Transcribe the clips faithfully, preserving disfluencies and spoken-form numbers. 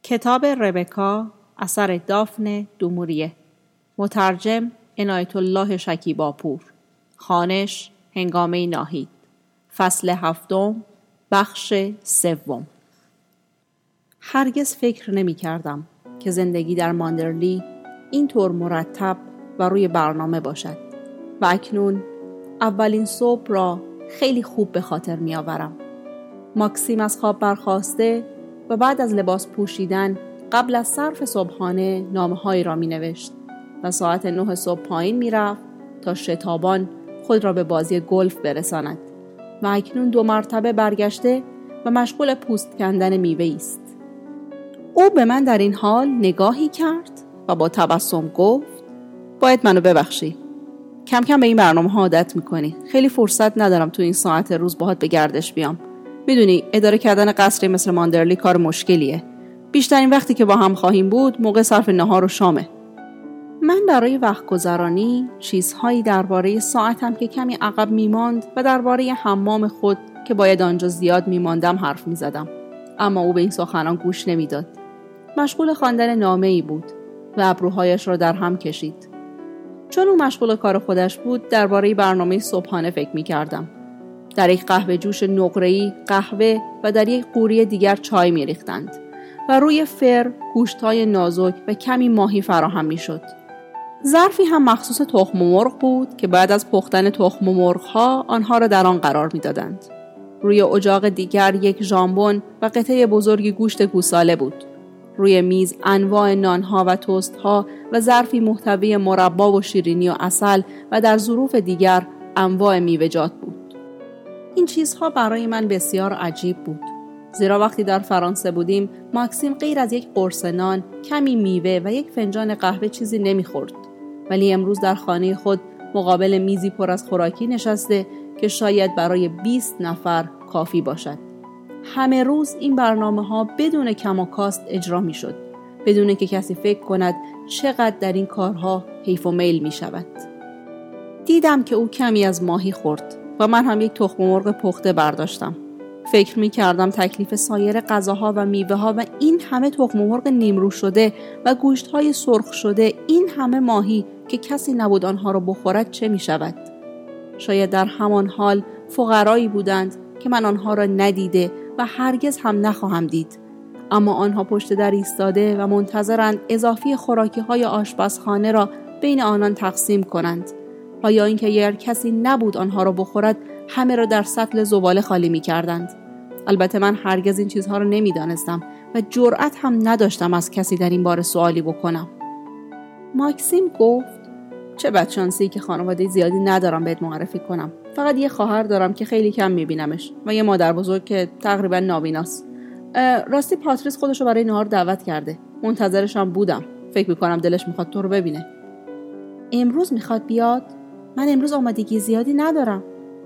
کتاب ربکا اثر دافن دوموریه، مترجم عنایت الله شکیباپور، خوانش هنگامه ناهید، فصل هفتم، بخش سوم. هرگز فکر نمی کردم که زندگی در ماندرلی اینطور مرتب و روی برنامه باشد و اکنون اولین صبح را خیلی خوب به خاطر می آورم. ماکسیم از خواب برخاسته و بعد از لباس پوشیدن قبل از صرف صبحانه نامه‌هایی را می نوشت و ساعت نه صبح پایین می رفت تا شتابان خود را به بازی گلف برساند و اکنون دو مرتبه برگشته و مشغول پوست کندن میوه است. او به من در این حال نگاهی کرد و با تبسم گفت: باید منو ببخشی. کم کم به این برنامه ها عادت میکنی. خیلی فرصت ندارم تو این ساعت روز باهات به گردش بیام. میدونی اداره کردن قصری مثل ماندرلی کار مشکلیه. بیشترین وقتی که با هم خواهیم بود موقع صرف نهار و شامه. من برای وقت گذرانی چیزهایی درباره ساعتم که کمی عقب میماند و درباره حمام خود که باید آنجا زیاد میماندم حرف میزدم، اما او به این سخنان گوش نمیداد. مشغول خواندن نامه‌ای بود و ابروهایش را در هم کشید. چون او مشغول کار خودش بود درباره برنامه صبحانه فکر می‌کردم. در یک قهوه جوش نقره‌ای قهوه و در یک قوری دیگر چای می‌ریختند و روی فر گوشت‌های نازک و کمی ماهی فراهم می‌شد. ظرفی هم مخصوص تخم مرغ بود که بعد از پختن تخم مرغ‌ها آنها را در آن قرار می‌دادند. روی اجاق دیگر یک ژامبون و قطعه بزرگی گوشت گوساله بود. روی میز انواع نانها و توستها و ظرفی محتوی مربا و شیرینی و عسل و در ظروف دیگر انواع میوه‌جات بود. این چیزها برای من بسیار عجیب بود، زیرا وقتی در فرانسه بودیم ماکسیم غیر از یک قرص نان، کمی میوه و یک فنجان قهوه چیزی نمیخورد، ولی امروز در خانه خود مقابل میزی پر از خوراکی نشسته که شاید برای بیست نفر کافی باشد. همه روز این برنامه ها بدون کم و کاست اجرا می شد، بدون که کسی فکر کند چقدر در این کارها حیف و میل می شود. دیدم که او کمی از ماهی خورد و من هم یک تخم مرغ پخته برداشتم. فکر می کردم تکلیف سایر غذاها و میوه ها و این همه تخم مرغ نیمرو شده و گوشت های سرخ شده، این همه ماهی که کسی نبود آنها را بخورد، چه می شود؟ شاید در همان حال فقرایی بودند که من آنها را ندیده و هرگز هم نخواهم دید، اما آنها پشت در ایستاده و منتظرند اضافی خوراکی های آشپزخانه را بین آنان تقسیم کنند، و یا اینکه اگر کسی نبود آنها را بخورد همه را در سطل زباله خالی می کردند. البته من هرگز این چیزها را نمی دانستم و جرأت هم نداشتم از کسی در این باره سوالی بکنم. ماکسیم گفت: چه بدشانسی که خانواده زیادی ندارم بهت معرفی کنم. فقط یه خواهر دارم که خیلی کم میبینمش و یه مادر بزرگ که تقریبا نابیناست. راستی پاتریس خودشو برای نهار دعوت کرده. منتظرش هم بودم. فکر میکنم دلش میخواد تو رو ببینه. امروز میخواد بیاد؟ من امروز آمادگی زیادی ندارم.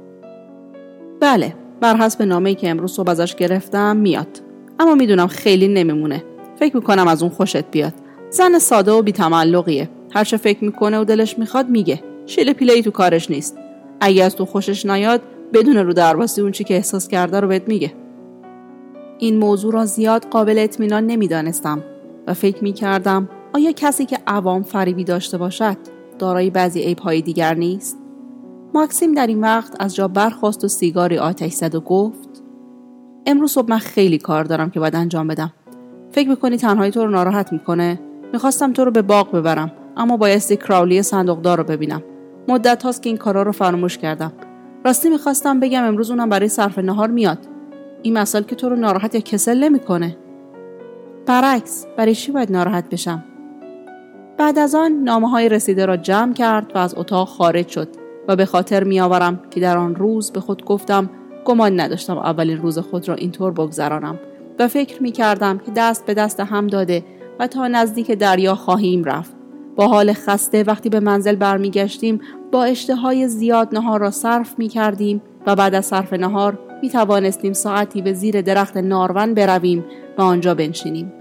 بله، بر حسب نامه‌ای که امروز صبح ازش گرفتم میاد. اما میدونم خیلی نمیمونه. فکر میکنم از اون خوشت بیاد. زن ساده و بی‌تملقیه. هر چه فکر میکنه و دلش میخواد میگه. شیله پیله‌ای تو کارش نیست. اگه از تو خوشش نیاد بدون رو درواسی اون چی که احساس کرده رو بهت میگه. این موضوع را زیاد قابل اطمینان نمیدانستم و فکر میکردم آیا کسی که عوام فریبی داشته باشد دارای بعضی عیب‌های دیگر نیست؟ ماکسیم در این وقت از جا برخاست و سیگاری آتش زد و گفت: امروز صبح من خیلی کار دارم که باید انجام بدم. فکر میکنی تنهایی تو رو ناراحت میکنه؟ میخواستم تو رو به باغ ببرم، اما بایستی کراولی صندوقدار رو ببینم. مدت هاست که این کارا رو فراموش کردم. راستی میخواستم بگم امروز اونم برای صرف نهار میاد. این مسئله که تو رو ناراحت یا کسل نمیکنه. برعکس، برای چی باید ناراحت بشم؟ بعد از آن نامه‌های رسیده را جمع کرد و از اتاق خارج شد و به خاطر میآورم که در آن روز به خود گفتم گمان نداشتم اولین روز خود را اینطور بگذرانم و فکر میکردم که دست به دست هم داده و تا نزدیک دریا خواهیم رفت. با حال خسته وقتی به منزل برمیگشتیم با اشتهای زیاد نهار را صرف می کردیم و بعد از صرف نهار می توانستیم ساعتی به زیر درخت نارون برویم و آنجا بنشینیم.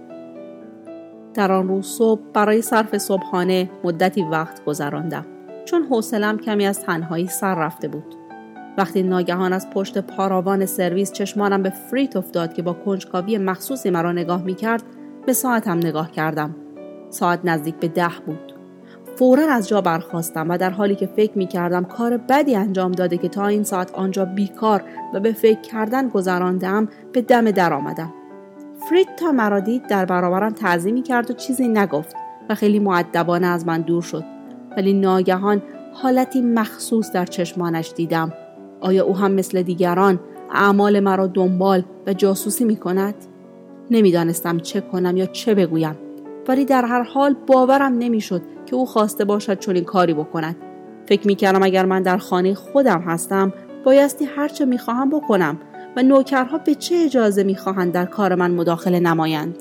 در آن روز صبح برای صرف صبحانه مدتی وقت گذراندم، چون حوصله‌ام کمی از تنهایی سر رفته بود. وقتی ناگهان از پشت پاراوان سرویس چشمانم به فریت افتاد که با کنجکاوی مخصوصی مرا نگاه می کرد، به ساعتم نگاه کردم. ساعت نزدیک به ده بود. فوراً از جا برخاستم و در حالی که فکر می کردم کار بدی انجام داده که تا این ساعت آنجا بیکار و به فکر کردن گذراندم، به دم در آمدم. فرید تا مرا دید در برابرم تعظیمی کرد و چیزی نگفت و خیلی مؤدبانه از من دور شد. ولی ناگهان حالتی مخصوص در چشمانش دیدم. آیا او هم مثل دیگران اعمال مرا دنبال و جاسوسی می کند؟ نمیدانستم چه کنم یا چه بگویم، ولی در هر حال باورم نمیشد که او خواسته باشد چنین کاری بکند. فکر میکردم اگر من در خانه خودم هستم بایستی هر چه میخواهم بکنم و نوکرها به چه اجازه میخواهند در کار من مداخله نمایند.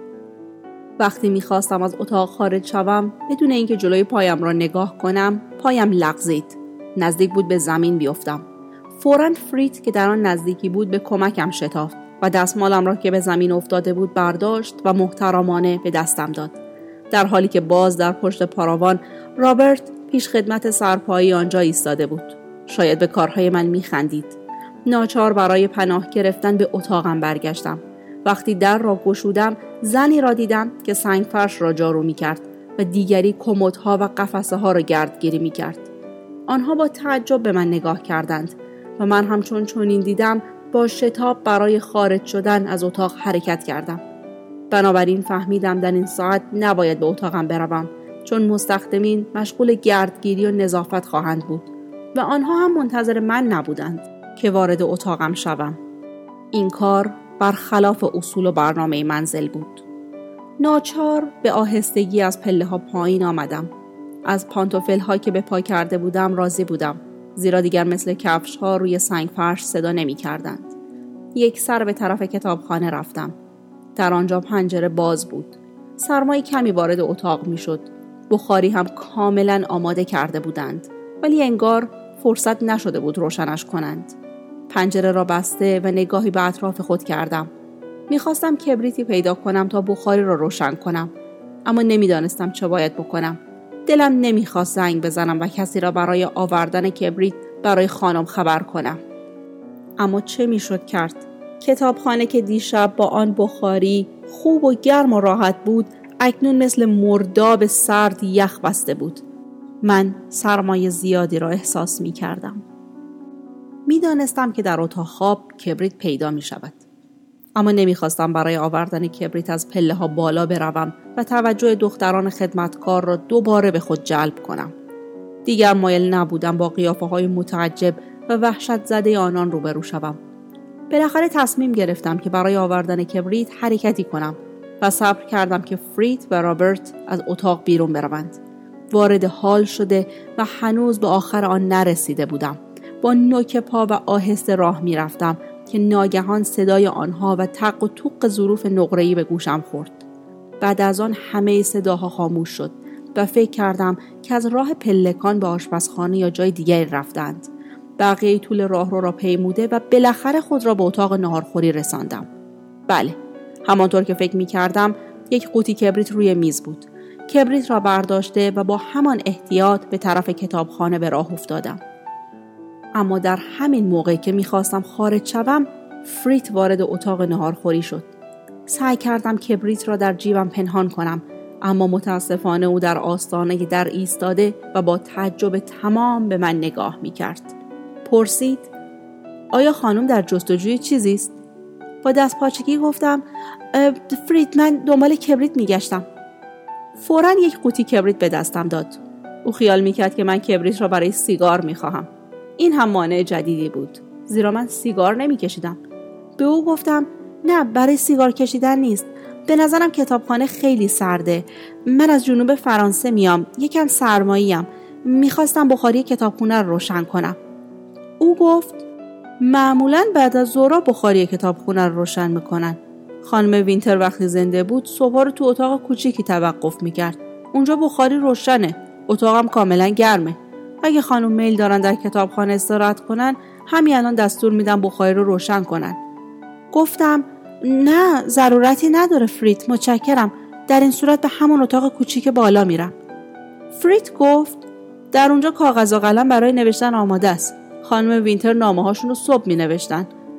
وقتی میخواستم از اتاق خارج شوم بدون اینکه جلوی پایم را نگاه کنم، پایم لغزید. نزدیک بود به زمین بیفتم. فوراً فرید که در آن نزدیکی بود به کمکم شتافت و دستمالم را که به زمین افتاده بود برداشت و محترمانه به دستم داد. در حالی که باز در پشت پاراوان رابرت پیش خدمت سرپایی آنجا ایستاده بود. شاید به کارهای من میخندید. ناچار برای پناه گرفتن به اتاقم برگشتم. وقتی در را گشودم زنی را دیدم که سنگ فرش را جارو میکرد و دیگری کمدها و قفسه ها را گردگیری میکرد. آنها با تعجب به من نگاه کردند و من همچون چنین دیدم با شتاب برای خارج شدن از اتاق حرکت کردم. بنابراین فهمیدم در این ساعت نباید به اتاقم بروم، چون مستخدمین مشغول گردگیری و نظافت خواهند بود و آنها هم منتظر من نبودند که وارد اتاقم شوم. این کار برخلاف اصول و برنامه منزل بود. ناچار به آهستگی از پله ها پایین آمدم. از پانتوفل ها که به پا کرده بودم راضی بودم، زیرا دیگر مثل کفش ها روی سنگ فرش صدا نمی کردند. یک سر به طرف کتابخانه رفتم. در آنجا پنجره باز بود. سرمای کمی وارد اتاق می شد. بخاری هم کاملا آماده کرده بودند، ولی انگار فرصت نشده بود روشنش کنند. پنجره را بسته و نگاهی به اطراف خود کردم. میخواستم کبریتی پیدا کنم تا بخاری را روشن کنم، اما نمیدانستم چه باید بکنم. دلم نمیخواست زنگ بزنم و کسی را برای آوردن کبریت برای خانم خبر کنم. اما چه میشد کرد؟ کتابخانه که دیشب با آن بخاری خوب و گرم و راحت بود، اکنون مثل مرداب سرد یخ بسته بود. من سرمایه زیادی را احساس می کردم. می دانستم که در اتاق خواب کبریت پیدا می شود. اما نمی خواستم برای آوردن کبریت از پله ها بالا بروم و توجه دختران خدمتکار را دوباره به خود جلب کنم. دیگر مایل نبودم با قیافه های متعجب و وحشت زده آنان روبرو شوم. بالاخره تصمیم گرفتم که برای آوردن کبریت حرکتی کنم و صبر کردم که فرید و رابرت از اتاق بیرون بروند. وارد حال شده و هنوز به آخر آن نرسیده بودم. با نوک پا و آهسته راه می رفتم که ناگهان صدای آنها و تق و توق ظروف نقره‌ای به گوشم خورد. بعد از آن همه صداها خاموش شد و فکر کردم که از راه پلکان به آشپزخانه یا جای دیگری رفتند. بقیه طول راه رو را پیموده و بالاخره خود را به اتاق ناهارخوری رساندم. بله، همانطور که فکر می کردم یک قوطی کبریت روی میز بود. کبریت را برداشته و با همان احتیاط به طرف کتابخانه به راه افتادم. اما در همین موقع که می‌خواستم خارج شوم، فرید وارد اتاق ناهارخوری شد. سعی کردم کبریت را در جیبم پنهان کنم، اما متاسفانه او در آستانه در ایستاده و با تعجب تمام به من نگاه می‌کرد. پرسید: آیا خانم در جستجوی چیزی است؟ با دست پاچگی گفتم: فرید، من دنبال کبریت می‌گشتم. فوراً یک قوطی کبریت به دستم داد. او خیال می‌کرد که من کبریت را برای سیگار می‌خواهم. این هم مانع جدیدی بود، زیرا من سیگار نمی‌کشیدم. به او گفتم: نه، برای سیگار کشیدن نیست. به نظرم کتابخانه خیلی سرده. من از جنوب فرانسه میام، یکم سرماییم. میخواستم بخاری کتابخونه رو روشن کنم. او گفت: معمولاً بعد از ظهر بخاری کتابخونه رو روشن میکنن. خانم وینتر وقتی زنده بود صبح رو تو اتاق کوچیکی توقف میکرد. اونجا بخاری روشنه، اتاقم کاملا گرمه. اگه خانم میل دارن در کتابخانه استراحت کنن، همین الان دستور میدم بخاری رو روشن کنن. گفتم: نه، ضرورتی نداره فرید، متشکرم. در این صورت به همون اتاق کوچیک بالا میرم. فرید گفت: در اونجا کاغذ و قلم برای نوشتن آماده است. خانم وینتر نامه هاشون رو صبح می نوشتن.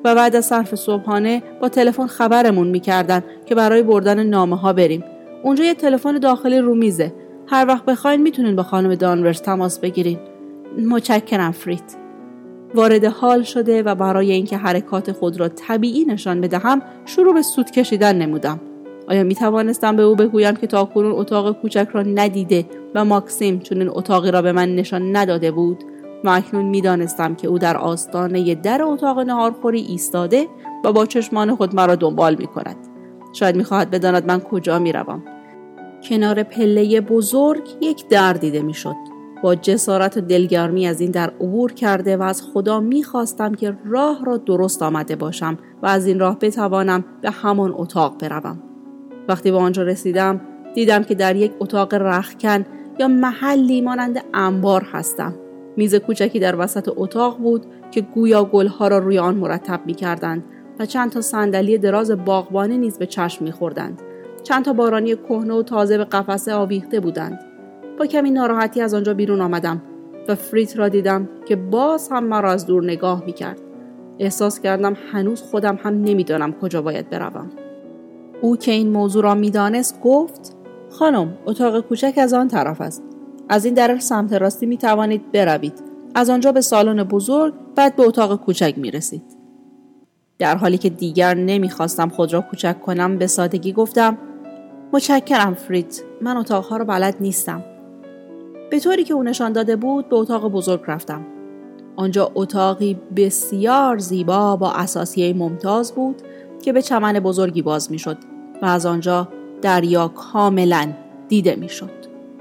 و بعد از صرف صبحانه با تلفن خبرمون میکردن که برای بردن نامه ها بریم. اونجا یه تلفن داخلی رو میزه. هر وقت بخواین میتونین با خانم دانورس تماس بگیرین. متشکرم فریت. وارد حال شده و برای اینکه حرکات خود را طبیعی نشان بدهم شروع به سوت کشیدن نمودم. آیا می توانستم به او بگویم که تاکنون اتاق کوچک را ندیده و ماکسیم چون این اتاقی را به من نشان نداده بود؟ و اکنون می دانستم که او در آستانه در اتاق نهارخوری ایستاده و با چشمان خود مرا دنبال می کند. شاید می خواهد بداند من کجا می روم. کنار پله بزرگ یک در دیده می شد. با جسارت و دلگرمی از این در عبور کرده و از خدا می خواستم که راه را درست آمده باشم و از این راه بتوانم به همان اتاق بروم. وقتی به آنجا رسیدم دیدم که در یک اتاق رختکن یا محلی مانند انبار هستم. میز کوچکی در وسط اتاق بود که گویا گلها را روی آن مرتب می کردند و چند تا صندلی دراز باغبانی نیز به چشم می خوردند. چند تا بارانی کهنه و تازه به قفسه آویخته بودند. با کمی ناراحتی از آنجا بیرون آمدم و فریت را دیدم که باز هم مرا از دور نگاه می کرد. احساس کردم هنوز خودم هم نمیدانم کجا باید بروم. او که این موضوع را میدانست گفت: خانم، اتاق کوچک از آن طرف است. از این در سمت راستی می توانید بروید. از آنجا به سالن بزرگ، بعد به اتاق کوچک می رسید. در حالی که دیگر نمی خواستم خود را کوچک کنم به سادگی گفتم: متشکرم فریت، من اتاقها را بلد نیستم. به طوری که او نشان داده بود به اتاق بزرگ رفتم. آنجا اتاقی بسیار زیبا با اثاثیه ممتاز بود که به چمن بزرگی باز می شد و از آنجا دریا کاملا دیده می شد.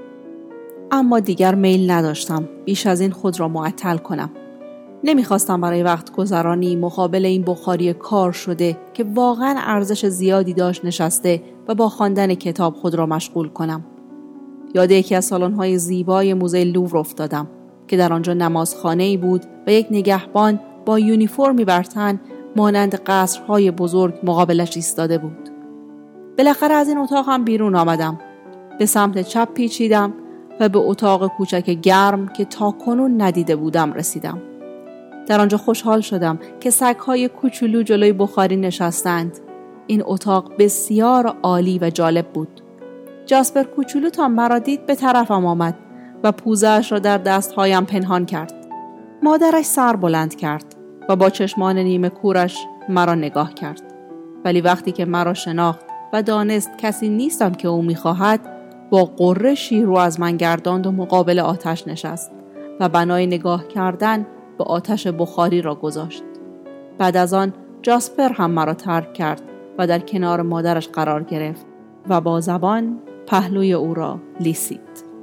اما دیگر میل نداشتم بیش از این خود را معطل کنم. نمیخواستم برای وقت گذرانی مقابل این بخاری کار شده که واقعا ارزش زیادی داشت نشسته و با خواندن کتاب خود را مشغول کنم. یاد یکی از سالن‌های زیبای موزه لوور افتادم که در آنجا نمازخانه‌ای بود و یک نگهبان با یونیفرمی بر تن مانند قصرهای بزرگ مقابلش ایستاده بود. بالاخره از این اتاق هم بیرون آمدم. به سمت چپ پیچیدم و به اتاق کوچک گرم که تاکنون ندیده بودم رسیدم. در آنجا خوشحال شدم که سگ‌های کوچولو جلوی بخاری نشستند. این اتاق بسیار عالی و جالب بود. جاسپر کوچولو تا مرا دید به طرفم آمد و پوزه‌اش را در دستهایم پنهان کرد. مادرش سر بلند کرد و با چشمان نیمه کورش مرا نگاه کرد. ولی وقتی که مرا شناخت و دانست کسی نیستم که او می‌خواهد، با غرشی رو از من گرداند و مقابل آتش نشست و بنای نگاه کردن به آتش بخاری را گذاشت. بعد از آن جاسپر هم مرا ترک کرد و در کنار مادرش قرار گرفت و با زبان پهلوی او را لیسید.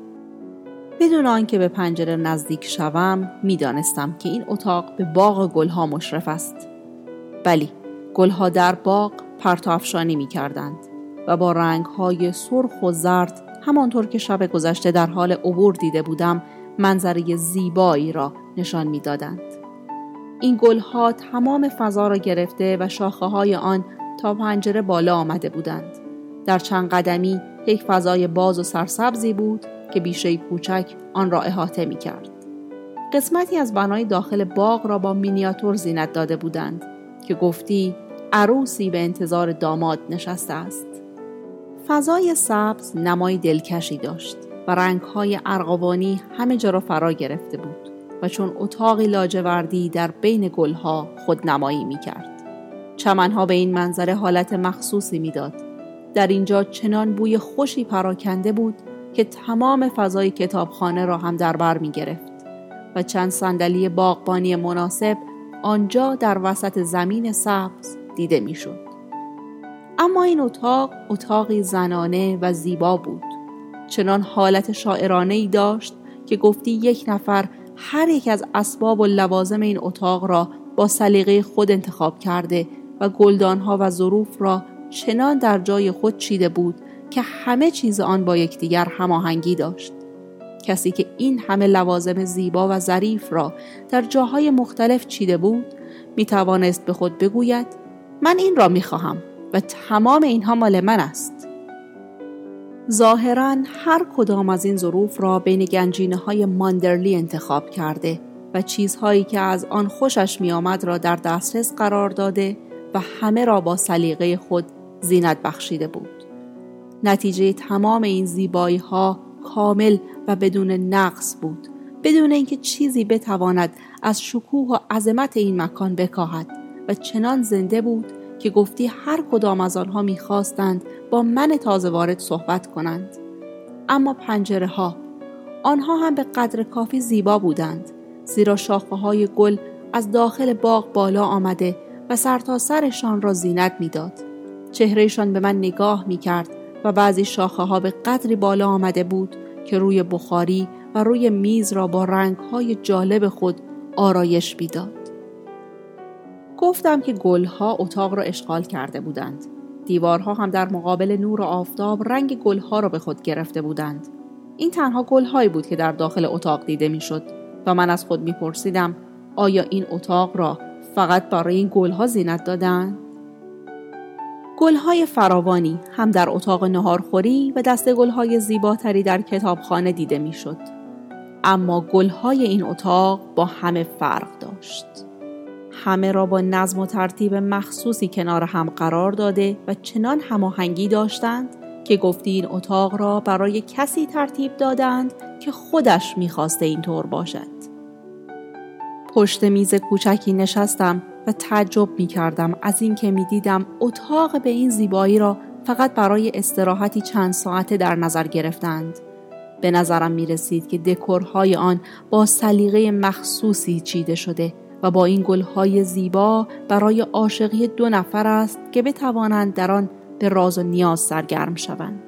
بدون آنکه به پنجره نزدیک شوم می‌دانستم که این اتاق به باغ گلها مشرف است. بلی، گلها در باغ پرتو افشانی می‌کردند و با رنگ‌های سرخ و زرد همانطور که شب گذشته در حال عبور دیده بودم منظره زیبایی را نشان می‌دادند. این گلها تمام فضا را گرفته و شاخه‌های آن تا پنجره بالا آمده بودند. در چند قدمی یک فضای باز و سرسبزی بود که بیشه کوچک آن را احاطه می‌کرد. قسمتی از بنای داخل باغ را با مینیاتور زینت داده بودند که گفتی عروسی به انتظار داماد نشسته است. فضای سبز نمای دلکشی داشت و رنگ‌های ارغوانی همه جا را فرا گرفته بود و چون اتاقی لاجوردی در بین گلها خودنمایی می‌کرد. چمن‌ها به این منظره حالت مخصوصی می‌داد. در اینجا چنان بوی خوشی پراکنده بود که تمام فضای کتابخانه را هم در بر می‌گرفت و چند صندلی باغبانی مناسب آنجا در وسط زمین سبز دیده می‌شد. اما این اتاق اتاقی زنانه و زیبا بود. چنان حالت شاعرانه‌ای داشت که گفتی یک نفر هر یک از اسباب و لوازم این اتاق را با سلیقه خود انتخاب کرده و گلدانها و ظروف را چنان در جای خود چیده بود که همه چیز آن با یکدیگر هماهنگی داشت. کسی که این همه لوازم زیبا و ظریف را در جاهای مختلف چیده بود می توانست به خود بگوید من این را می خواهم و تمام اینها مال من است. ظاهراً هر کدام از این ظروف را بین گنجینه های ماندرلی انتخاب کرده و چیزهایی که از آن خوشش می آمد را در دسترس قرار داده و همه را با سلیقه خود زینت بخشیده بود. نتیجه تمام این زیبایی ها کامل و بدون نقص بود، بدون اینکه چیزی بتواند از شکوه و عظمت این مکان بکاهد و چنان زنده بود که گفتی هر کدام از آنها می‌خواستند با من تازه وارد صحبت کنند. اما پنجره ها، آنها هم به قدر کافی زیبا بودند، زیرا شاخه‌های گل از داخل باغ بالا آمده و سرتاسرشان را زینت می‌داد. چهرهشان به من نگاه می‌کرد و بعضی شاخه‌ها به قدری بالا آمده بود که روی بخاری و روی میز را با رنگ‌های جالب خود آرایش می‌داد. گفتم که گلها اتاق را اشغال کرده بودند. دیوارها هم در مقابل نور آفتاب رنگ گلها را به خود گرفته بودند. این تنها گلهایی بود که در داخل اتاق دیده میشد و من از خود میپرسیدم آیا این اتاق را فقط برای این گلها زینت دادند؟ گلهای فراوانی هم در اتاق نهارخوری و دسته گلهای زیباتری در کتابخانه دیده میشد. اما گلهای این اتاق با همه فرق داشت. همه را با نظم و ترتیب مخصوصی کنار هم قرار داده و چنان هماهنگی داشتند که گفتی این اتاق را برای کسی ترتیب دادند که خودش می‌خواسته اینطور باشد. پشت میز کوچکی نشستم و تعجب می‌کردم از این که می‌دیدم اتاق به این زیبایی را فقط برای استراحتی چند ساعته در نظر گرفتند. به نظرم می‌رسید که دکورهای آن با سلیقه مخصوصی چیده شده و با این گلهای زیبا برای عاشقی دو نفر است که بتوانند در آن به راز و نیاز سرگرم شوند.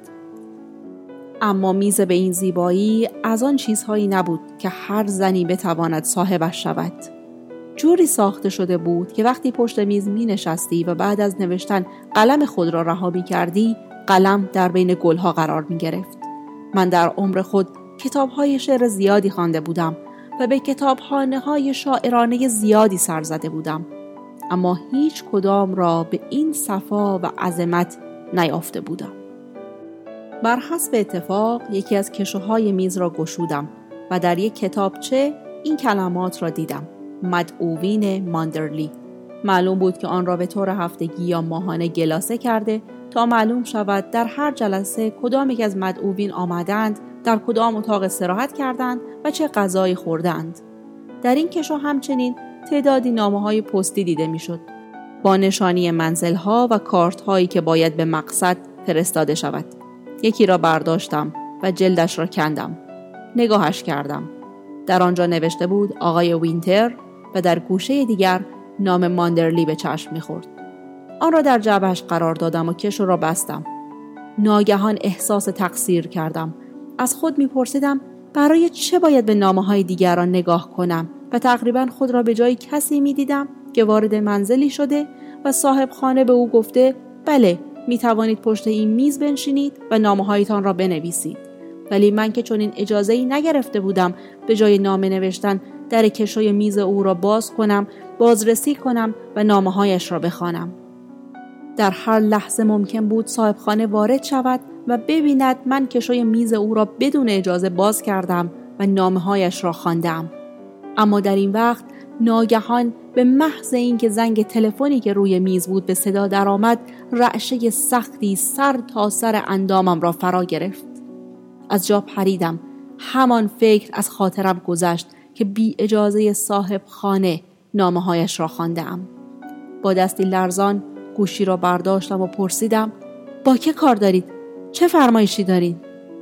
اما میز به این زیبایی از آن چیزهایی نبود که هر زنی بتواند صاحبش شود. جوری ساخته شده بود که وقتی پشت میز می نشستی و بعد از نوشتن قلم خود را رها می کردی، قلم در بین گلها قرار می گرفت. من در عمر خود کتابهای شعر زیادی خوانده بودم و به کتابخانه‌های شاعرانه زیادی سر زده بودم، اما هیچ کدام را به این صفا و عظمت نیافته بودم. بر حسب اتفاق یکی از کشوهای میز را گشودم و در یک کتابچه این کلمات را دیدم: مدعوین ماندرلی. معلوم بود که آن را به طور هفتگی یا ماهانه گلاسه کرده تا معلوم شود در هر جلسه کدام یک از مدعوین آمدند، در کدام اتاق استراحت کردند و چه غذایی خوردند. در این کشو همچنین تعدادی نامه‌های پستی دیده میشد با نشانی منزل‌ها و کارت‌هایی که باید به مقصد فرستاده شود. یکی را برداشتم و جلدش را کندم. نگاهش کردم. در آنجا نوشته بود آقای وینتر و در گوشه دیگر نام ماندرلی به چشم می‌خورد. آن را در جعبه‌اش قرار دادم و کشو را بستم. ناگهان احساس تقصیر کردم. از خود می‌پرسیدم برای چه باید به نامه‌های دیگران نگاه کنم و تقریباً خود را به جای کسی می‌دیدم که وارد منزلی شده و صاحب خانه به او گفته بله می‌توانید پشت این میز بنشینید و نامه‌هایتان را بنویسید. ولی من که چنین اجازه‌ای نگرفته بودم به جای نامه نوشتن در کشوی میز او را باز کنم، بازرسی کنم و نامه‌هایش را بخوانم. در هر لحظه ممکن بود صاحب خانه وارد شود و ببیند من کشوی میز او را بدون اجازه باز کردم و نامه‌هایش را خواندم. اما در این وقت ناگهان به محض اینکه زنگ تلفنی که روی میز بود به صدا درآمد، رعشه سختی سر تا سر اندامم را فرا گرفت. از جا پریدم. همان فکر از خاطرم گذشت که بی اجازه صاحب خانه نامه‌هایش را خواندم. با دستی لرزان گوشی را برداشتم و پرسیدم با که کار دارید؟ چه فرمایشی دارید؟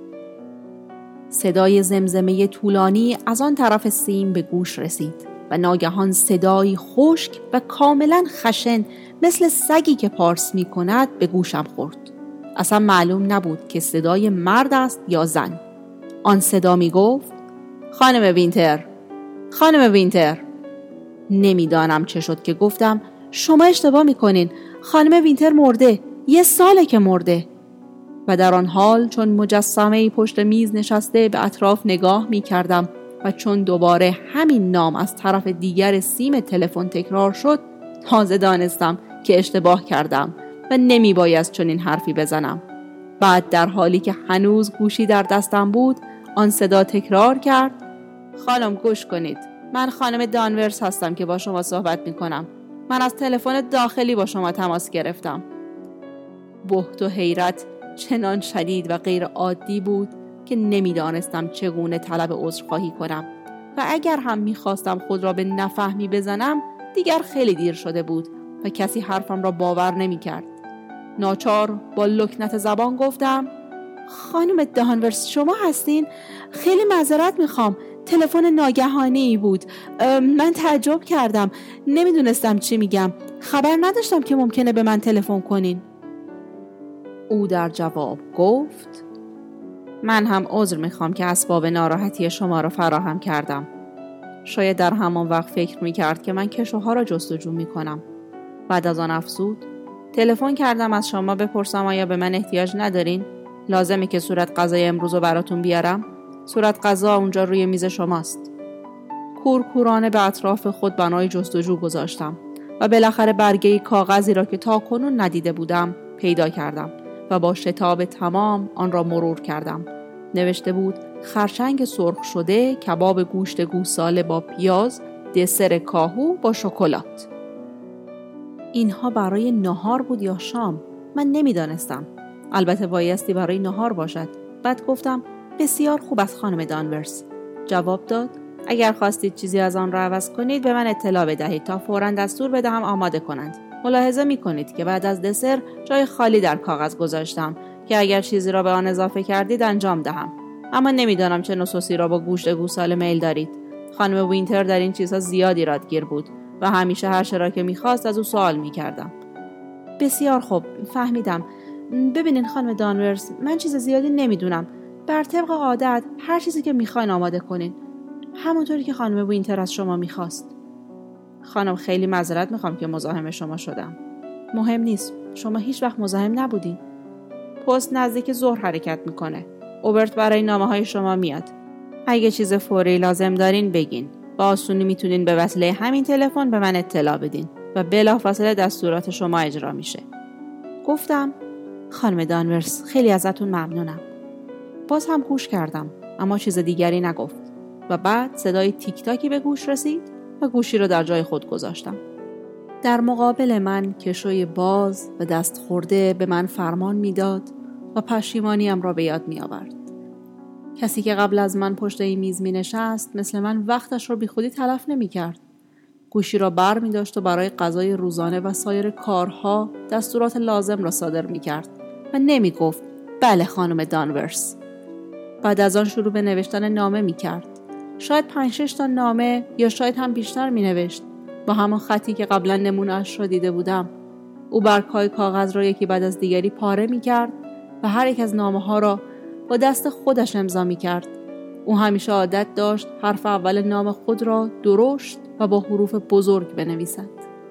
صدای زمزمه طولانی از آن طرف سیم به گوش رسید و ناگهان صدایی خشک و کاملا خشن مثل سگی که پارس می کند به گوشم خورد. اصلا معلوم نبود که صدای مرد است یا زن. آن صدا می گفت خانم وینتر، خانم وینتر. نمیدانم چه شد که گفتم شما اشتباه می کنین، خانم وینتر مرده، یه ساله که مرده. و در آن حال چون مجسمه‌ای پشت میز نشسته به اطراف نگاه می کردم و چون دوباره همین نام از طرف دیگر سیم تلفن تکرار شد، تازه دانستم که اشتباه کردم و نمی بایست چنین حرفی بزنم. بعد در حالی که هنوز گوشی در دستم بود، آن صدا تکرار کرد خانم گوش کنید، من خانم دانورس هستم که با شما صحبت می کنم. من از تلفن داخلی با شما تماس گرفتم. بهت و حیرت چنان شدید و غیر عادی بود که نمیدانستم چگونه طلب عذرخواهی کنم و اگر هم میخواستم خود را به نفهمی بزنم دیگر خیلی دیر شده بود و کسی حرفم را باور نمیکرد. ناچار با لکنت زبان گفتم: خانم دانورس شما هستین؟ خیلی معذرت میخوام، تلفن ناگهانی بود. من تعجب کردم، نمیدونستم چی میگم، خبر نداشتم که ممکنه به من تلفن کنین. او در جواب گفت: من هم عذر میخوام که اسباب ناراحتی شما را فراهم کردم. شاید در همان وقت فکر میکرد که من کشوها را جستجو میکنم. بعد از آن افزود: تلفن کردم از شما بپرسم آیا به من احتیاج ندارین؟ لازمه که صورت غذای امروز رو براتون بیارم؟ صورت غذا اونجا روی میز شماست. کورکورانه به اطراف خود بنای جستجو گذاشتم و بالاخره برگه کاغذی را که تاکنون ندیده بودم پیدا کردم و با شتاب تمام آن را مرور کردم. نوشته بود: خرچنگ سرخ شده، کباب گوشت گوساله با پیاز، دسر کاهو با شکلات. اینها برای نهار بود یا شام؟ من نمیدانستم. البته بایستی برای نهار باشد. بعد گفتم: بسیار خوب است خانم دانورس. جواب داد: اگر خواستید چیزی از آن را عوض کنید به من اطلاع بدهید تا فوراً دستور بدهم آماده کنند. ملاحظه می کنید که بعد از دسر جای خالی در کاغذ گذاشتم که اگر چیزی را به آن اضافه کردید انجام دهم. اما نمیدانم چه نوع سوسی را با گوشت گوساله میل دارید. خانم وینتر در این چیزها زیاد ایرادگیر بود و همیشه هر چه را که می‌خواست از او سوال می‌کردم. بسیار خوب، فهمیدم. ببینین خانم دانورس، من چیز زیادی نمیدونم. بر طبق عادت هر چیزی که میخواین آماده کنین، همونطوری که خانم وینتر از شما میخواست. خانم خیلی معذرت میخوام که مزاحم شما شدم. مهم نیست، شما هیچ وقت مزاحم نبودین. پست نزدیک ظهر حرکت میکنه. اوبرت برای نامه های شما میاد. اگه چیز فوری لازم دارین بگین. با آسونی میتونین به وسیله همین تلفن به من اطلاع بدین و بلافاصله دستورات شما اجرا میشه. گفتم: خانم دانورس خیلی ازتون ممنونم. باز هم گوش کردم اما چیز دیگری نگفت و بعد صدای تیک تاکی به گوش رسید و گوشی رو در جای خود گذاشتم. در مقابل من کشوی باز و دست خورده به من فرمان میداد و پشیمانیم را به یاد می آورد. کسی که قبل از من پشت این میز می نشست مثل من وقتش را بی خودی تلف نمی کرد. گوشی را بر می داشت و برای غذای روزانه و سایر کارها دستورات لازم را صادر می کرد و نمی گفت: بله خانم دانورس. بعد از آن شروع به نوشتن نامه می کرد. شاید پنج شش تا نامه یا شاید هم بیشتر می نوشت با همان خطی که قبلا نمونه‌اش را دیده بودم. او برگ‌های کاغذ را یکی بعد از دیگری پاره می کرد و هر یک از نامه ها را با دست خودش امضا می کرد. او همیشه عادت داشت حرف اول نام خود را درشت و با حروف بزرگ بنویسد.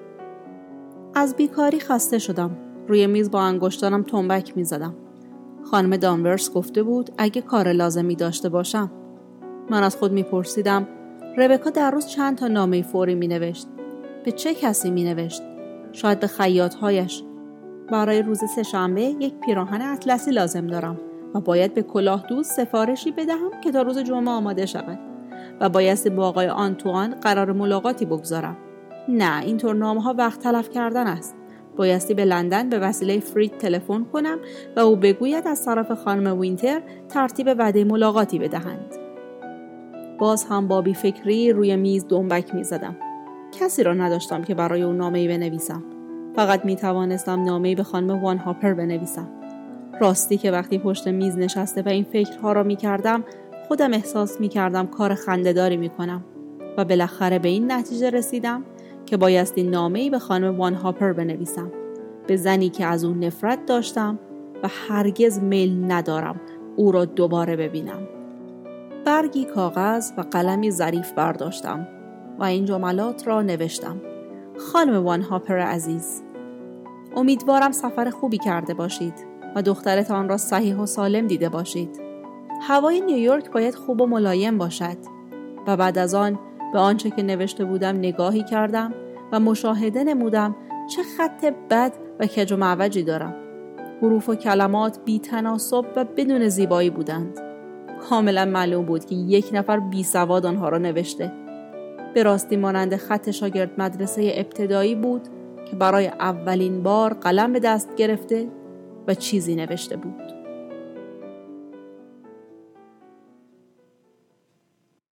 از بیکاری خسته شدم. روی میز با انگشتانم تنبک می زدم. خانم دانورس گفته بود اگه کار لازمی داشته باشم. من از خود می پرسیدم ربکا در روز چند تا نامه فوری می نوشت؟ به چه کسی می نوشت؟ شاید به خیاطهایش. برای روز سه‌شنبه یک پیراهن اطلسی لازم دارم و باید به کلاه دوست سفارشی بدهم که تا روز جمعه آماده شود و بایستی با آقای آنتوان قرار ملاقاتی بگذارم. نه، اینطور نامه‌ها وقت تلف کردن است. بایستی به لندن به وسیله فرید تلفن کنم و او بگوید از طرف خانم وینتر ترتیب وعده ملاقاتی بدهند. باز هم با بی فکری روی میز دنبک می زدم. کسی را نداشتم که برای او نامه‌ای بنویسم. فقط می توانستم نامه‌ای به خانم وان هاپر بنویسم. راستی که وقتی پشت میز نشسته و این فکرها را می کردم خودم احساس می کردم کار خنده‌داری می کنم و بالاخره به این نتیجه رسیدم که بایستی نامه‌ای به خانم وان هاپر بنویسم، به زنی که از اون نفرت داشتم و هرگز میل ندارم او را دوباره ببینم. برگی کاغذ و قلمی ظریف برداشتم و این جملات را نوشتم: خانم وان هاپر عزیز، امیدوارم سفر خوبی کرده باشید و دخترتان را صحیح و سالم دیده باشید. هوای نیویورک باید خوب و ملایم باشد. و بعد از آن به آنچه که نوشته بودم نگاهی کردم و مشاهده نمودم چه خط بد و کج و معوجی دارم. حروف و کلمات بی تناسب و بدون زیبایی بودند. کاملا معلوم بود که یک نفر بی سواد آنها را نوشته. به راستی مانند خط شاگرد مدرسه ابتدایی بود که برای اولین بار قلم به دست گرفته و چیزی نوشته بود.